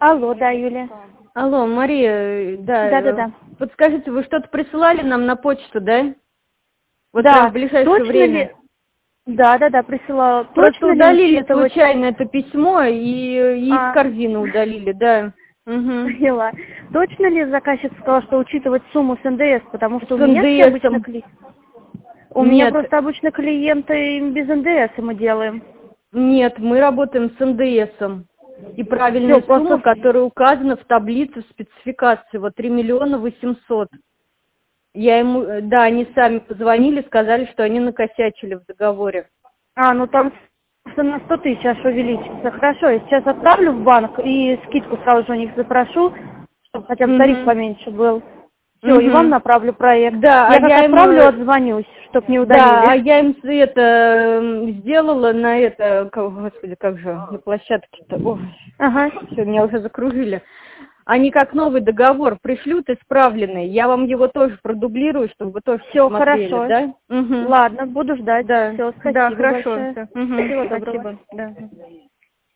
Алло, да, Юлия. Алло, Мария, да. Да. Подскажите, вы что-то присылали нам на почту, да? Вот Да, прям в ближайшее точно время. ли? Да, присылала. Просто Точно ли удалили учитывать? случайно это письмо и из корзины удалили, да. Угу. Поняла. Точно ли заказчик сказал, что учитывать сумму с НДС? Потому что С у меня все обычно НДСом. У меня Нет, просто обычно клиенты без НДС мы делаем. нет, мы работаем с НДСом. И правильная Всё, просто сумма, которая указана в таблице спецификации, вот 3 миллиона 800. Я ему, да, они сами позвонили, сказали, что они накосячили в договоре. ну там на 100 тысяч аж увеличится. Хорошо, я сейчас отправлю в банк и скидку сразу же у них запрошу, чтобы хотя бы тариф поменьше был. Все, и вам направлю проект. Да, Я как отправлю, отзвонюсь, чтобы не Да, а удалили. я им это сделала на это, господи, как же, на площадке-то, ой, Ага. все, меня уже закружили. Они как новый договор пришлют исправленный, я вам его тоже продублирую, чтобы вы тоже Все, посмотрели, хорошо. да? Угу. Ладно, буду ждать. Да, Все, да, спасибо хорошо, большое. все. Угу. Всего доброго. Спасибо, да.